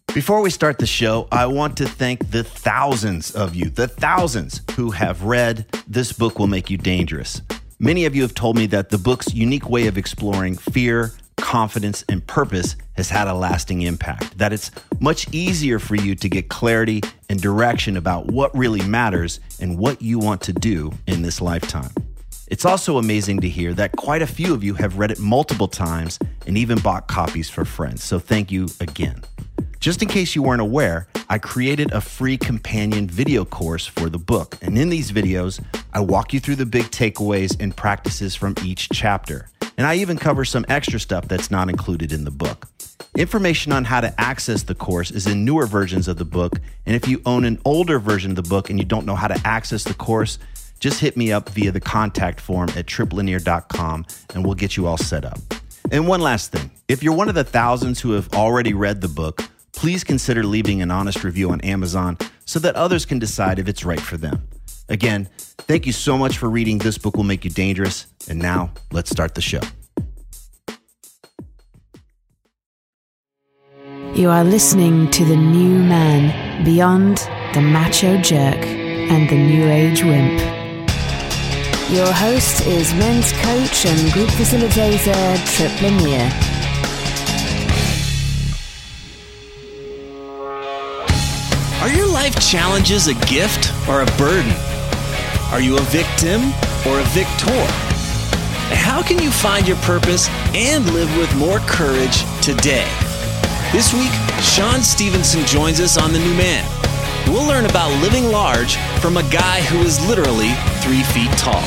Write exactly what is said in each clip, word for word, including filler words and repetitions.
Before we start the show, I want to thank the thousands of you, the thousands who have read This Book Will Make You Dangerous. Many of you have told me that the book's unique way of exploring fear, confidence, and purpose has had a lasting impact, that it's much easier for you to get clarity and direction about what really matters and what you want to do in this lifetime. It's also amazing to hear that quite a few of you have read it multiple times and even bought copies for friends, so thank you again. Just in case you weren't aware, I created a free companion video course for the book. And in these videos, I walk you through the big takeaways and practices from each chapter. And I even cover some extra stuff that's not included in the book. Information on how to access the course is in newer versions of the book. And if you own an older version of the book and you don't know how to access the course, just hit me up via the contact form at trip linear dot com and we'll get you all set up. And one last thing, if you're one of the thousands who have already read the book, please consider leaving an honest review on Amazon so that others can decide if it's right for them. Again, thank you so much for reading This Book Will Make You Dangerous. And now, let's start the show. You are listening to The New Man, Beyond the Macho Jerk and the New Age Wimp. Your host is men's coach and group facilitator, Trip Linear. Are your life challenges a gift or a burden? Are you a victim or a victor? How can you find your purpose and live with more courage today? This week, Shawn Stevenson joins us on The New Man. We'll learn about living large from a guy who is literally three feet tall.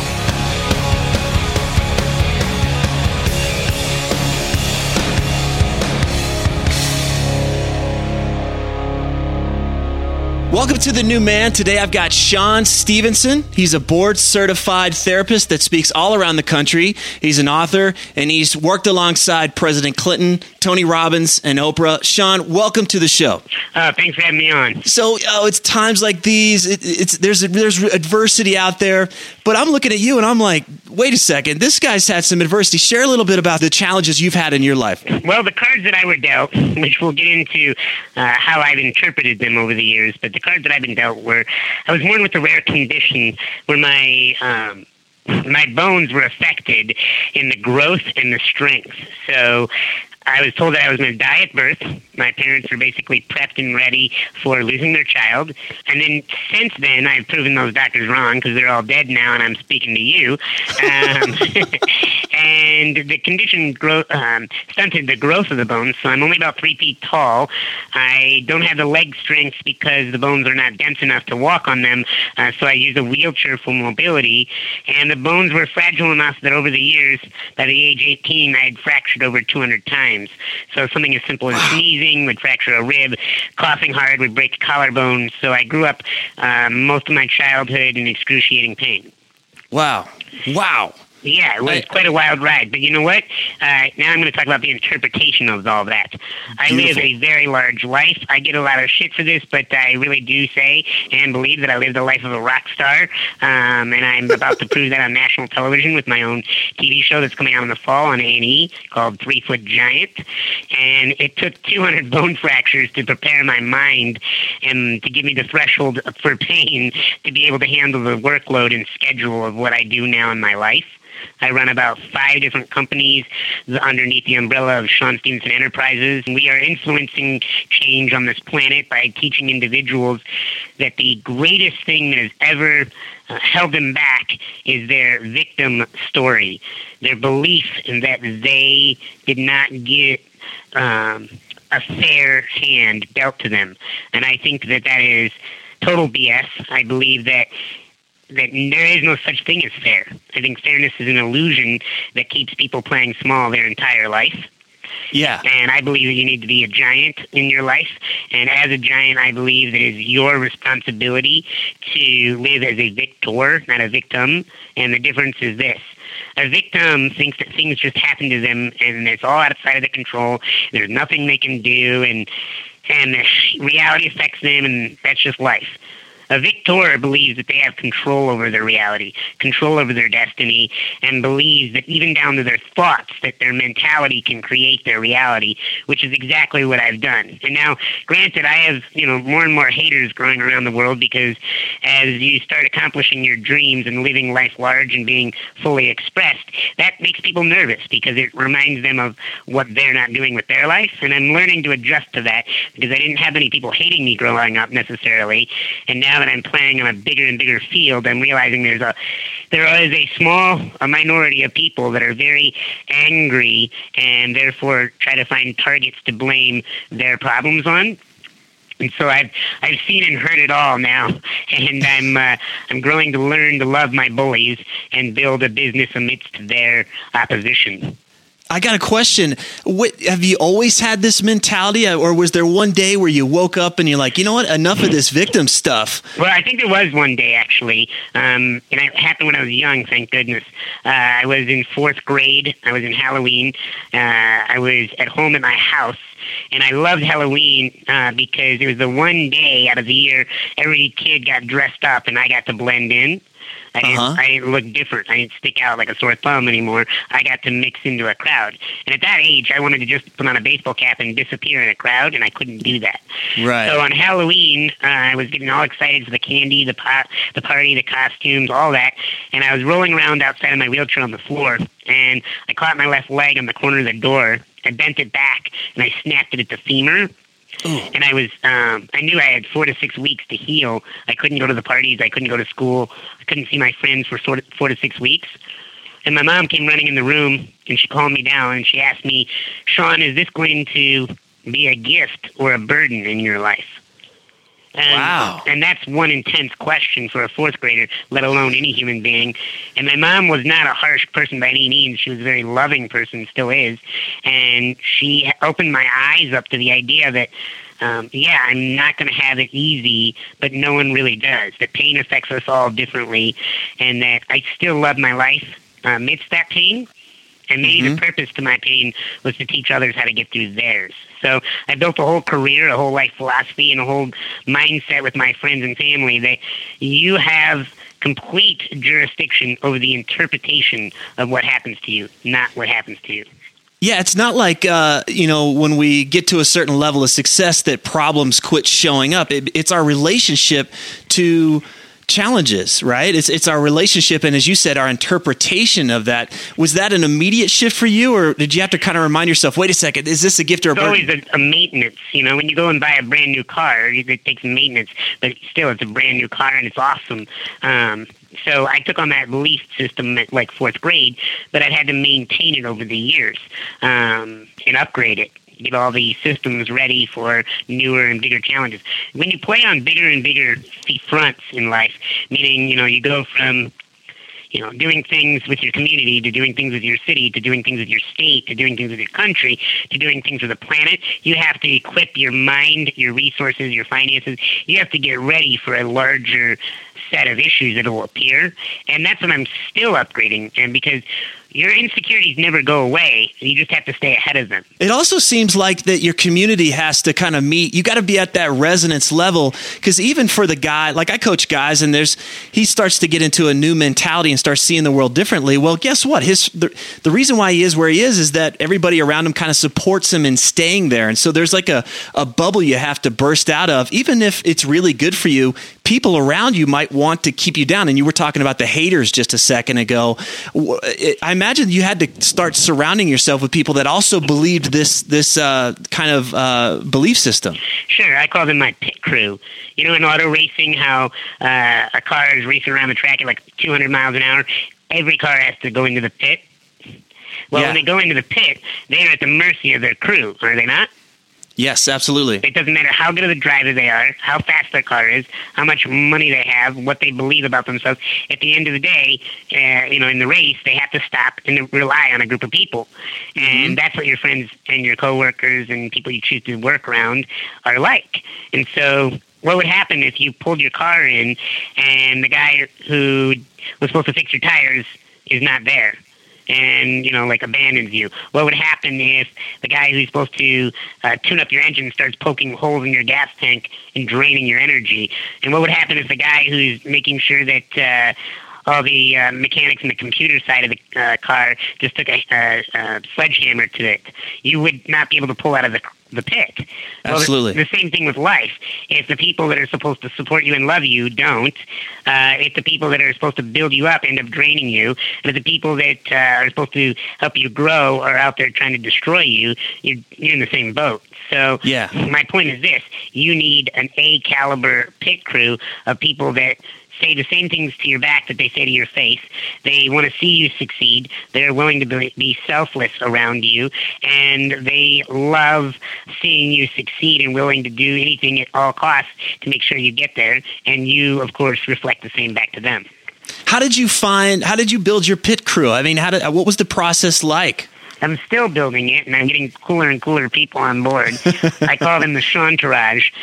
Welcome to The New Man. Today I've got Shawn Stevenson. He's a board-certified therapist that speaks all around the country. He's an author, and he's worked alongside President Clinton, Tony Robbins, and Oprah. Shawn, welcome to the show. Uh, thanks for having me on. So, oh, it's times like these. It, it's there's there's adversity out there, but I'm looking at you and I'm like, wait a second. This guy's had some adversity. Share a little bit about the challenges you've had in your life. Well, the cards that I were dealt, which we'll get into uh, how I've interpreted them over the years, but the cards that I've been dealt were, I was born with a rare condition where my um, my bones were affected in the growth and the strength. So I was told that I was going to die at birth. My parents were basically prepped and ready for losing their child. And then since then, I've proven those doctors wrong because they're all dead now and I'm speaking to you. Um, and the condition grow, um, stunted the growth of the bones, so I'm only about three feet tall. I don't have the leg strength because the bones are not dense enough to walk on them, uh, so I use a wheelchair for mobility. And the bones were fragile enough that over the years, by the age eighteen, I had fractured over two hundred times. So something as simple as sneezing would fracture a rib, coughing hard would break a collarbone. So I grew up um, most of my childhood in excruciating pain. Wow. Wow. Yeah, it was I, quite a wild ride. But you know what? Uh, now I'm going to talk about the interpretation of all that. Beautiful. I live a very large life. I get a lot of shit for this, but I really do say and believe that I live the life of a rock star. Um, and I'm about to prove that on national television with my own T V show that's coming out in the fall on A and E called Three Foot Giant. And it took two hundred bone fractures to prepare my mind and to give me the threshold for pain to be able to handle the workload and schedule of what I do now in my life. I run about five different companies underneath the umbrella of Shawn Stevenson Enterprises. We are influencing change on this planet by teaching individuals that the greatest thing that has ever uh, held them back is their victim story, their belief in that they did not get um, a fair hand dealt to them. And I think that that is total B S. I believe that that there is no such thing as fair. I think fairness is an illusion that keeps people playing small their entire life. Yeah. And I believe that you need to be a giant in your life. And as a giant, I believe that it is your responsibility to live as a victor, not a victim. And the difference is this. A victim thinks that things just happen to them and it's all outside of their control. There's nothing they can do and and reality affects them and that's just life. A victor believes that they have control over their reality, control over their destiny, and believes that even down to their thoughts, that their mentality can create their reality, which is exactly what I've done. And now, granted, I have, you know, more and more haters growing around the world, because as you start accomplishing your dreams and living life large and being fully expressed, that makes people nervous because it reminds them of what they're not doing with their life. And I'm learning to adjust to that, because I didn't have any people hating me growing up necessarily. And now that I'm playing on a bigger and bigger field, I'm realizing there's a there is a small a minority of people that are very angry and therefore try to find targets to blame their problems on. And so I've I've seen and heard it all now, and I'm uh, I'm growing to learn to love my bullies and build a business amidst their opposition. I got a question. What, have you always had this mentality, or was there one day where you woke up and you're like, you know what, enough of this victim stuff? Well, I think there was one day, actually, um, and it happened when I was young, thank goodness. Uh, I was in fourth grade. I was in Halloween. Uh, I was at home at my house, and I loved Halloween uh, because it was the one day out of the year every kid got dressed up, and I got to blend in. I didn't, uh-huh. I didn't look different. I didn't stick out like a sore thumb anymore. I got to mix into a crowd. And at that age, I wanted to just put on a baseball cap and disappear in a crowd, and I couldn't do that. Right. So on Halloween, uh, I was getting all excited for the candy, the pot, the party, the costumes, all that. And I was rolling around outside of my wheelchair on the floor, and I caught my left leg on the corner of the door. I bent it back, and I snapped it at the femur. Ooh. And I was, um, I knew I had four to six weeks to heal. I couldn't go to the parties. I couldn't go to school. I couldn't see my friends for sort of four to six weeks. And my mom came running in the room, and she calmed me down, and she asked me, Sean, is this going to be a gift or a burden in your life? And, wow. And that's one intense question for a fourth grader, let alone any human being. And my mom was not a harsh person by any means. She was a very loving person, still is. And she opened my eyes up to the idea that, um, yeah, I'm not going to have it easy, but no one really does. That pain affects us all differently, and that I still love my life uh, amidst that pain. And maybe mm-hmm. the purpose to my pain was to teach others how to get through theirs. So I built a whole career, a whole life philosophy, and a whole mindset with my friends and family that you have complete jurisdiction over the interpretation of what happens to you, not what happens to you. Yeah, it's not like, uh, you know, when we get to a certain level of success that problems quit showing up. It, it's our relationship to challenges, right? It's it's our relationship, and as you said, our interpretation of that. Was that an immediate shift for you, or did you have to kind of remind yourself, wait a second, is this a gift or a burden? It's always a, a maintenance. You know, when you go and buy a brand new car, it takes maintenance, but still, it's a brand new car, and it's awesome. Um, so I took on that belief system at like fourth grade, but I'd had to maintain it over the years um, and upgrade it. Get all the systems ready for newer and bigger challenges. When you play on bigger and bigger fronts in life, meaning, you know, you go from, you know, doing things with your community to doing things with your city to doing things with your state to doing things with your country to doing things with the planet, you have to equip your mind, your resources, your finances. You have to get ready for a larger set of issues that will appear. And that's what I'm still upgrading. And because your insecurities never go away. You just have to stay ahead of them. It also seems like that your community has to kind of meet. You got to be at that resonance level, because even for the guy, like I coach guys, and there's he starts to get into a new mentality and starts seeing the world differently. Well, guess what? His the, the reason why he is where he is is that everybody around him kind of supports him in staying there. And so there's like a, a bubble you have to burst out of. Even if it's really good for you, people around you might want to keep you down. And you were talking about the haters just a second ago. I imagine you had to start surrounding yourself with people that also believed this this uh, kind of uh, belief system. Sure, I call them my pit crew. You know, in auto racing, how uh, a car is racing around the track at like two hundred miles an hour. Every car has to go into the pit. Well, yeah. When they go into the pit, they're at the mercy of their crew, are they not? Yes, absolutely. It doesn't matter how good of a driver they are, how fast their car is, how much money they have, what they believe about themselves. At the end of the day, uh, you know, in the race, they have to stop and rely on a group of people. And mm-hmm. that's what your friends and your coworkers and people you choose to work around are like. And so what would happen if you pulled your car in and the guy who was supposed to fix your tires is not there? and, you know, like abandons you? What would happen if the guy who's supposed to uh, tune up your engine starts poking holes in your gas tank and draining your energy? And what would happen if the guy who's making sure that uh, all the uh, mechanics and the computer side of the uh, car just took a, a, a sledgehammer to it? You would not be able to pull out of the the pit. Absolutely. Well, the, the same thing with life. If the people that are supposed to support you and love you don't, uh, if the people that are supposed to build you up end up draining you, and if the people that uh, are supposed to help you grow are out there trying to destroy you, you're, you're in the same boat. So yeah. My point is this. You need an A-caliber pit crew of people that say the same things to your back that they say to your face. They want to see you succeed. They're willing to be, be selfless around you, and they love seeing you succeed and willing to do anything at all costs to make sure you get there, and you, of course, reflect the same back to them. How did you find, how did you build your pit crew? I mean, how did, what was the process like? I'm still building it, and I'm getting cooler and cooler people on board. I call them the Shantaraj.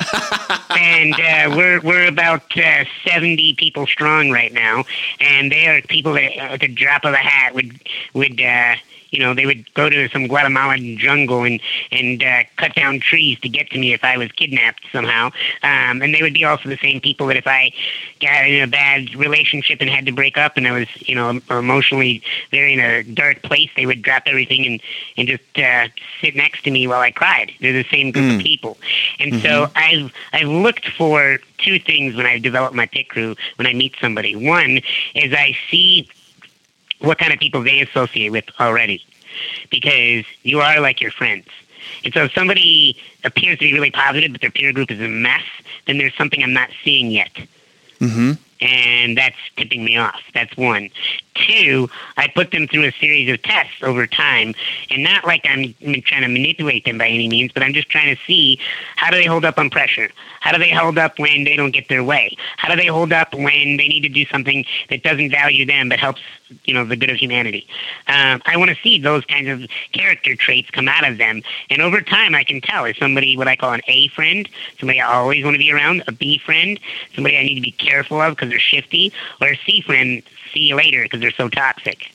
And uh, we're we're about uh, seventy people strong right now, and they are people that at the drop of a hat would would uh, you know, they would go to some Guatemalan jungle and and uh, cut down trees to get to me if I was kidnapped somehow. Um, and they would be also the same people that if I got in a bad relationship and had to break up and I was, you know, emotionally very in a dark place, they would drop everything and and just uh, sit next to me while I cried. They're the same group mm. of people. And mm-hmm. so I've I've looked for two things when I develop my pit crew when I meet somebody. One is I see what kind of people they associate with already, because you are like your friends. And so if somebody appears to be really positive, but their peer group is a mess, then there's something I'm not seeing yet. Mm-hmm. And that's tipping me off. That's one. Two, I put them through a series of tests over time, and not like I'm trying to manipulate them by any means, but I'm just trying to see how do they hold up on pressure? How do they hold up when they don't get their way? How do they hold up when they need to do something that doesn't value them but helps, you know, the good of humanity? Um, I want to see those kinds of character traits come out of them, and over time I can tell is somebody what I call an A friend, somebody I always want to be around, a B friend, somebody I need to be careful of because they're shifty, or a C friend, see you later because they're so toxic.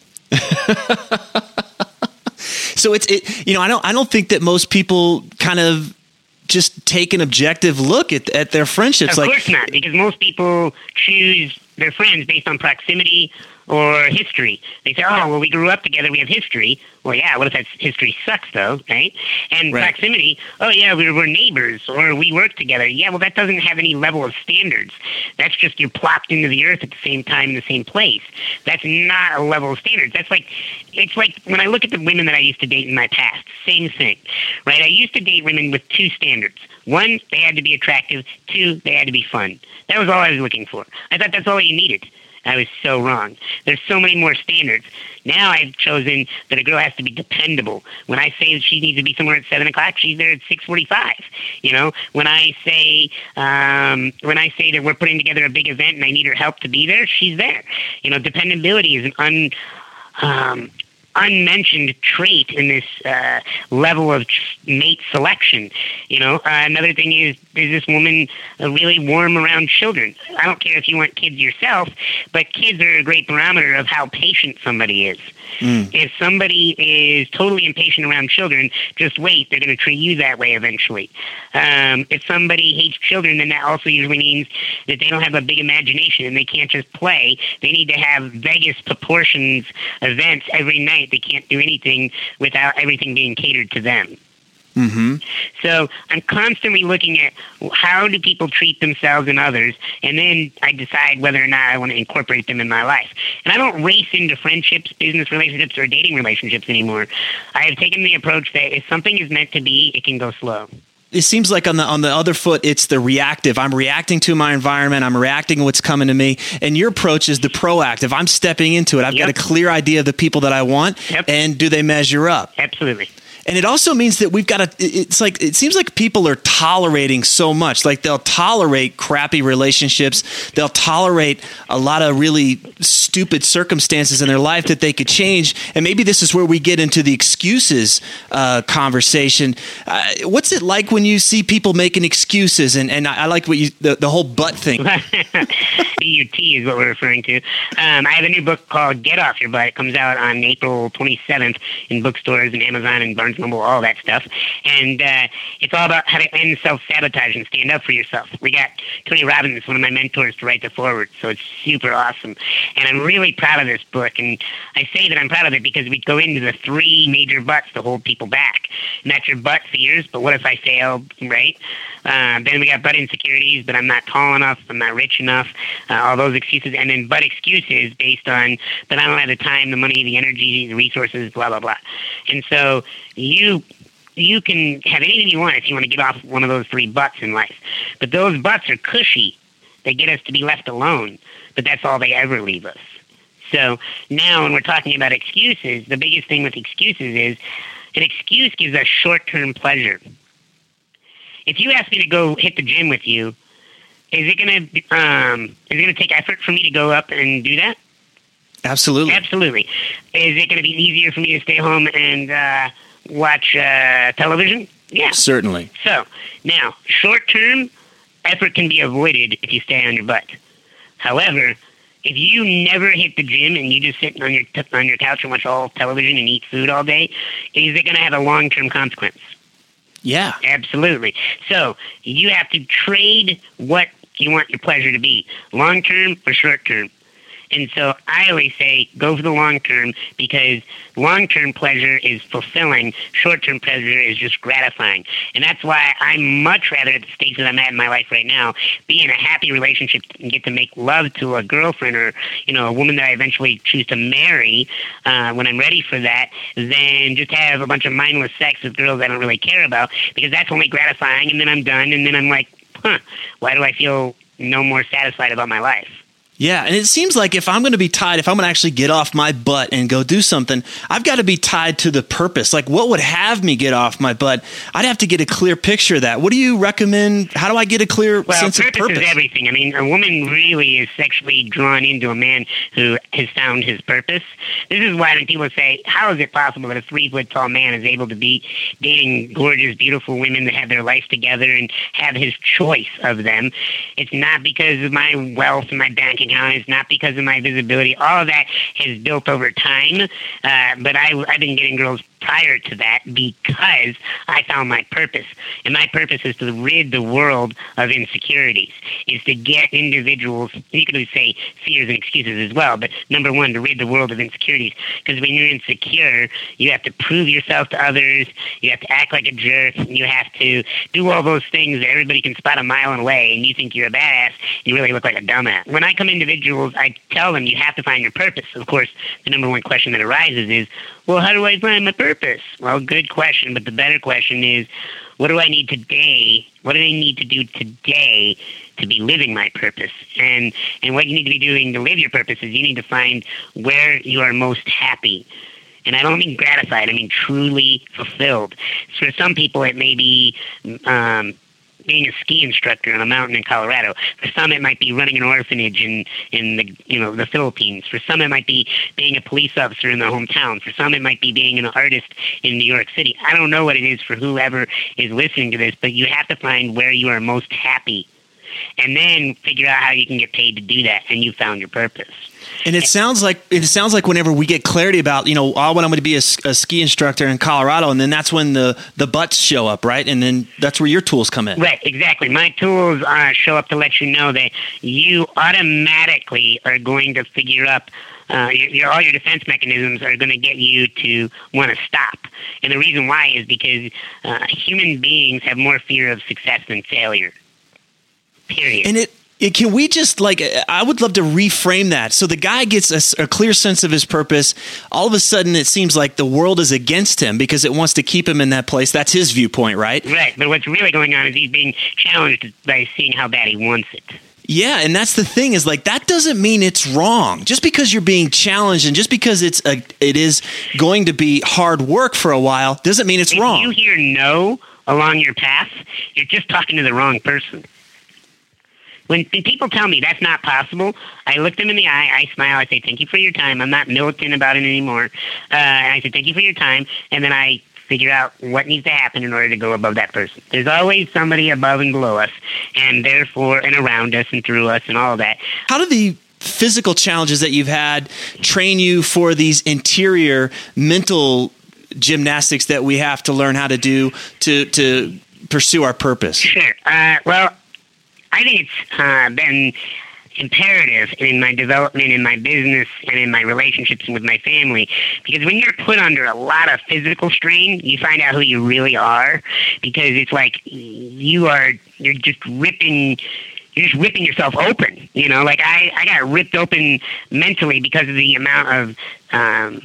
So it's it, you know, I don't I don't think that most people kind of just take an objective look at at their friendships. Of like, course not, because most people choose their friends based on proximity or history. They say, oh, well, we grew up together, we have history. Well, yeah, what if that history sucks, though, right? And right. proximity, oh, yeah, we we're neighbors, or we work together. Yeah, well, that doesn't have any level of standards. That's just you're plopped into the earth at the same time in the same place. That's not a level of standards. That's like, it's like when I look at the women that I used to date in my past, same thing, right? I used to date women with two standards. One, they had to be attractive. Two, they had to be fun. That was all I was looking for. I thought that's all you needed. I was so wrong. There's so many more standards. Now I've chosen that a girl has to be dependable. When I say that she needs to be somewhere at seven o'clock, she's there at six forty-five. You know, when I say um, when I say that we're putting together a big event and I need her help to be there, she's there. You know, dependability is an un um, unmentioned trait in this uh, level of mate selection. You know, uh, another thing is, is this woman uh, really warm around children? I don't care if you want kids yourself, but kids are a great barometer of how patient somebody is. Mm. If somebody is totally impatient around children, just wait, they're going to treat you that way eventually. Um, if somebody hates children, then that also usually means that they don't have a big imagination and they can't just play. They need to have Vegas proportions events every night. They can't do anything without everything being catered to them. Mm-hmm. So I'm constantly looking at how do people treat themselves and others, and then I decide whether or not I want to incorporate them in my life. And I don't race into friendships, business relationships, or dating relationships anymore. I have taken the approach that if something is meant to be, it can go slow. It seems like on the on the other foot, it's the reactive. I'm reacting to my environment. I'm reacting to what's coming to me. And your approach is the proactive. I'm stepping into it. I've yep. got a clear idea of the people that I want, yep. and do they measure up? Absolutely. And it also means that we've got to, it's like, it seems like people are tolerating so much. Like they'll tolerate crappy relationships. They'll tolerate a lot of really stupid circumstances in their life that they could change. And maybe this is where we get into the excuses uh, conversation. Uh, what's it like when you see people making excuses? And, and I, I like what you, the, the whole butt thing. B U T is what we're referring to. Um, I have a new book called Get Off Your Butt. It comes out on April twenty-seventh in bookstores and Amazon and Barnes and Noble, all that stuff. And uh, it's all about how to end self-sabotage and stand up for yourself. We got Tony Robbins, one of my mentors, to write the foreword, so it's super awesome. And I'm really proud of this book. And I say that I'm proud of it because we go into the three major butts to hold people back. And that's your butt fears, but what if I fail, right? Uh, then we got butt insecurities, but I'm not tall enough, I'm not rich enough, uh, all those excuses. And then butt excuses based on, but I don't have the time, the money, the energy, the resources, blah, blah, blah. And so you you can have anything you want if you want to get off one of those three butts in life. But those butts are cushy. They get us to be left alone, but that's all they ever leave us. So now when we're talking about excuses, the biggest thing with excuses is an excuse gives us short-term pleasure. If you ask me to go hit the gym with you, is it gonna um, is it gonna take effort for me to go up and do that? Absolutely. Absolutely. Is it gonna be easier for me to stay home and uh, watch uh, television? Yeah. Certainly. So now, short term effort can be avoided if you stay on your butt. However, if you never hit the gym and you just sit on your t- on your couch and watch all television and eat food all day, is it gonna have a long term consequence? Yeah. Absolutely. So you have to trade what you want your pleasure to be, long term or short term. And so I always say go for the long term because long term pleasure is fulfilling, short term pleasure is just gratifying. And that's why I'm much rather at the stage that I'm at in my life right now, be in a happy relationship and get to make love to a girlfriend or, you know, a woman that I eventually choose to marry uh, when I'm ready for that, than just have a bunch of mindless sex with girls I don't really care about, because that's only gratifying and then I'm done and then I'm like, huh, why do I feel no more satisfied about my life? Yeah, and it seems like if I'm going to be tied, if I'm going to actually get off my butt and go do something, I've got to be tied to the purpose. Like, what would have me get off my butt? I'd have to get a clear picture of that. What do you recommend? How do I get a clear well, sense of purpose? Well, purpose is everything. I mean, a woman really is sexually drawn into a man who has found his purpose. This is why when people say, how is it possible that a three-foot-tall man is able to be dating gorgeous, beautiful women that have their life together and have his choice of them? It's not because of my wealth and my bank account. It's not because of my visibility. All of that has built over time. Uh, but I, I've been getting girls prior to that because I found my purpose. And my purpose is to rid the world of insecurities, is to get individuals, you could say fears and excuses as well, but number one, to rid the world of insecurities. Because when you're insecure, you have to prove yourself to others, you have to act like a jerk, you have to do all those things that everybody can spot a mile away, and you think you're a badass, you really look like a dumbass. When I come individuals, I tell them you have to find your purpose. Of course, the number one question that arises is, well, how do I find my purpose? Well, good question, but the better question is, what do I need today? What do I need to do today to be living my purpose? And and what you need to be doing to live your purpose is you need to find where you are most happy. And I don't mean gratified, I mean truly fulfilled. For some people, it may be um, being a ski instructor on a mountain in Colorado. For some, it might be running an orphanage in, in the you know the Philippines. For some, it might be being a police officer in their hometown. For some, it might be being an artist in New York City. I don't know what it is for whoever is listening to this, but you have to find where you are most happy, and then figure out how you can get paid to do that, and you found your purpose. And it sounds like it sounds like whenever we get clarity about, you know, I want to be a, a ski instructor in Colorado, and then that's when the, the butts show up, right? And then that's where your tools come in. Right, exactly. My tools uh, show up to let you know that you automatically are going to figure up Uh, your, your, all your defense mechanisms are going to get you to want to stop. And the reason why is because uh, human beings have more fear of success than failure. Period. And it, it can we just like, I would love to reframe that. So the guy gets a, a clear sense of his purpose. All of a sudden, it seems like the world is against him because it wants to keep him in that place. That's his viewpoint, right? Right. But what's really going on is he's being challenged by seeing how bad he wants it. Yeah, and that's the thing is like that doesn't mean it's wrong. Just because you're being challenged and just because it's a it is going to be hard work for a while doesn't mean it's if wrong. If you hear no along your path, you're just talking to the wrong person. When people tell me that's not possible, I look them in the eye, I smile, I say, thank you for your time. I'm not militant about it anymore. Uh, and I say, thank you for your time. And then I figure out what needs to happen in order to go above that person. There's always somebody above and below us, and therefore, and around us and through us and all of that. How do the physical challenges that you've had train you for these interior mental gymnastics that we have to learn how to do to, to pursue our purpose? Sure. Uh, well, I think it's uh, been imperative in my development, in my business, and in my relationships with my family. Because when you're put under a lot of physical strain, you find out who you really are. Because it's like you are, you're just ripping, you're just ripping yourself open. You know, like I, I got ripped open mentally because of the amount of um,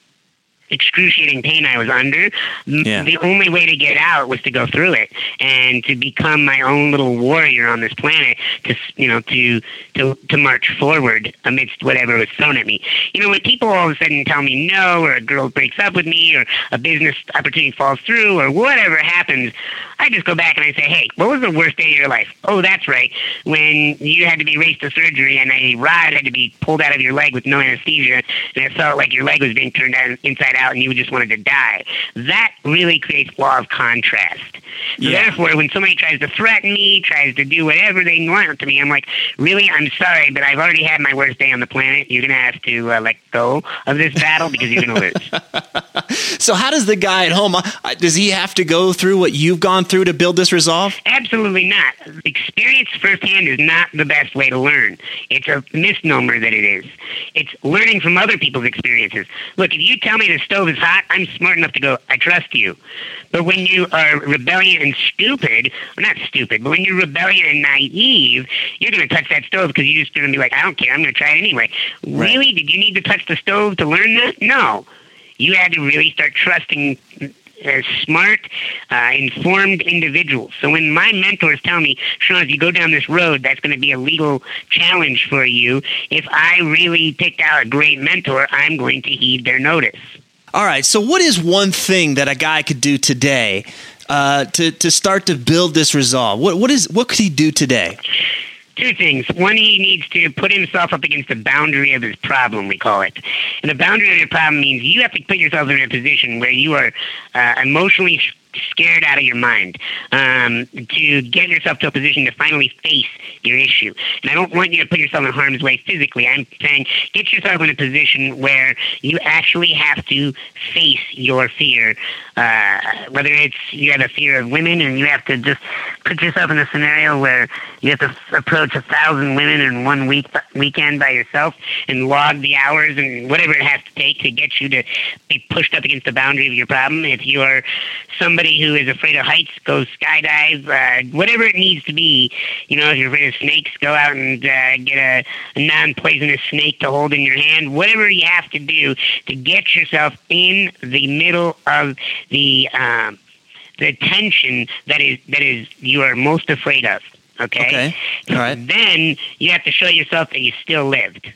excruciating pain I was under. Yeah. The only way to get out was to go through it and to become my own little warrior on this planet, to, you know, to, to, to march forward amidst whatever was thrown at me. You know, when people all of a sudden tell me no, or a girl breaks up with me, or a business opportunity falls through, or whatever happens, I just go back and I say, hey, what was the worst day of your life? Oh, that's right. When you had to be raced to surgery and a rod had to be pulled out of your leg with no anesthesia, and it felt like your leg was being turned out inside out and you just wanted to die. That really creates law of contrast. So Yeah. therefore, when somebody tries to threaten me, tries to do whatever they want to me, I'm like, really, I'm sorry, but I've already had my worst day on the planet. You're going to have to uh, let go of this battle because you're going to lose. So how does the guy at home, uh, does he have to go through what you've gone through to build this resolve? Absolutely not. Experience firsthand is not the best way to learn. It's a misnomer that it is. It's learning from other people's experiences. Look, if you tell me the stove is hot, I'm smart enough to go, I trust you. But when you are rebellious and stupid, well, not stupid, but when you're rebellious and naive, you're going to touch that stove because you're just going to be like, I don't care, I'm going to try it anyway. Right. Really? Did you need to touch the stove to learn that? No. You had to really start trusting uh, smart, uh, informed individuals. So when my mentors tell me, Sean, if you go down this road, that's going to be a legal challenge for you. If I really picked out a great mentor, I'm going to heed their notice. All right. So what is one thing that a guy could do today uh, to, to start to build this resolve? What, what is, what could he do today? Two things. One, he needs to put himself up against the boundary of his problem, we call it. And the boundary of your problem means you have to put yourself in a position where you are uh, emotionally scared out of your mind, um, to get yourself to a position to finally face your issue. And I don't want you to put yourself in harm's way physically. I'm saying get yourself in a position where you actually have to face your fear, uh, whether it's you have a fear of women and you have to just put yourself in a scenario where you have to approach a thousand women in one week weekend by yourself and log the hours and whatever it has to take to get you to be pushed up against the boundary of your problem. If you are somebody who is afraid of heights, go skydive, uh, whatever it needs to be. You know, if you're afraid of snakes, go out and uh, get a, a non-poisonous snake to hold in your hand. Whatever you have to do to get yourself in the middle of the um, the tension that is that is you are most afraid of. Okay. Okay. All right. Then you have to show yourself that you still lived.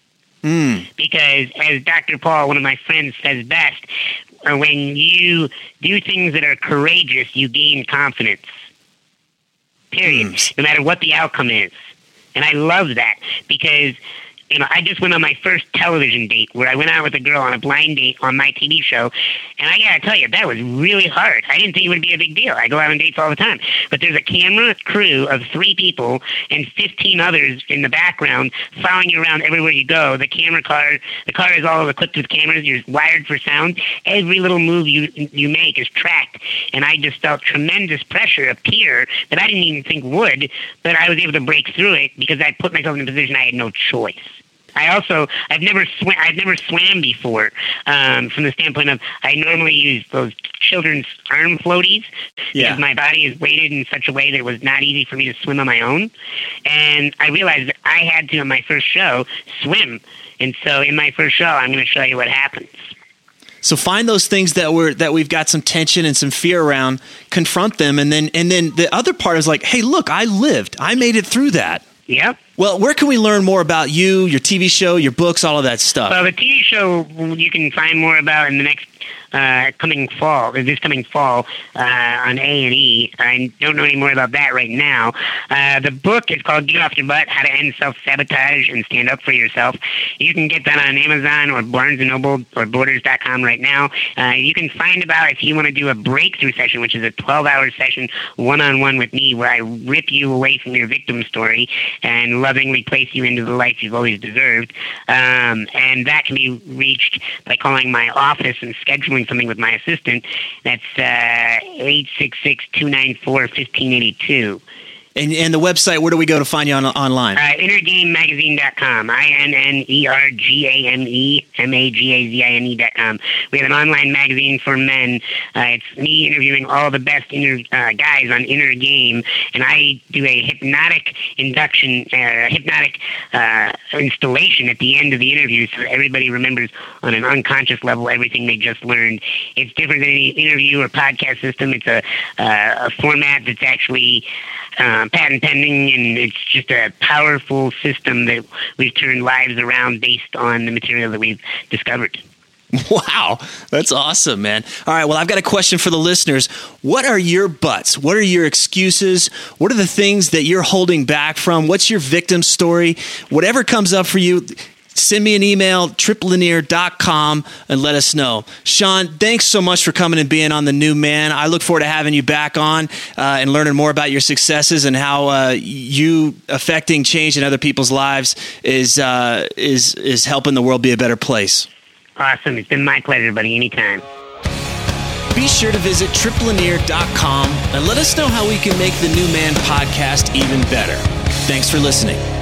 Mm. Because as Doctor Paul, one of my friends, says best, when you do things that are courageous, you gain confidence. Period. Mm. No matter what the outcome is. And I love that because, you know, I just went on my first television date where I went out with a girl on a blind date on my T V show. And I got to tell you, that was really hard. I didn't think it would be a big deal. I go out on dates all the time. But there's a camera crew of three people and fifteen others in the background following you around everywhere you go. The camera car, the car is all equipped with cameras. You're wired for sound. Every little move you you make is tracked. And I just felt tremendous pressure appear that I didn't even think would, but I was able to break through it because I put myself in a position I had no choice. I also, I've never swam, I've never swam before, um, from the standpoint of I normally use those children's arm floaties Yeah. because my body is weighted in such a way that it was not easy for me to swim on my own. And I realized that I had to, in my first show, swim. And so in my first show, I'm going to show you what happens. So find those things that we're that we've got some tension and some fear around, confront them, and then and then the other part is like, hey, look, I lived. I made it through that. Yep. Well, where can we learn more about you, your T V show, your books, all of that stuff? Well, the T V show you can find more about in the next uh, coming fall, this coming fall uh, on A and E. I don't know any more about that right now. Uh, the book is called Get Off Your Butt, How to End Self-Sabotage and Stand Up for Yourself. You can get that on Amazon or Barnes and Noble or Borders dot com right now. Uh, you can find about if you want to do a breakthrough session, which is a twelve-hour session one-on-one with me where I rip you away from your victim story and lovingly place you into the life you've always deserved. Um, and that can be reached by calling my office and scheduling something with my assistant. That's uh, eight six six, two nine four, one five eight two. And, and the website, where do we go to find you on, online? Uh, inner game magazine dot com. I N N E R G A M E M A G A Z I N E dot com. We have an online magazine for men. Uh, it's me interviewing all the best inner, uh, guys on Inner Game, and I do a hypnotic induction, uh, hypnotic uh, installation at the end of the interview so that everybody remembers on an unconscious level everything they just learned. It's different than any interview or podcast system. It's a, uh, a format that's actually Um, patent pending, and it's just a powerful system that we've turned lives around based on the material that we've discovered. Wow, that's awesome, man. All right, well, I've got a question for the listeners. What are your butts? What are your excuses? What are the things that you're holding back from? What's your victim story? Whatever comes up for you, send me an email, trip lanier dot com, and let us know. Sean, thanks so much for coming and being on The New Man. I look forward to having you back on uh, and learning more about your successes and how uh, you affecting change in other people's lives is uh, is is helping the world be a better place. Awesome. It's been my pleasure, buddy. Anytime. Be sure to visit trip lanier dot com and let us know how we can make The New Man podcast even better. Thanks for listening.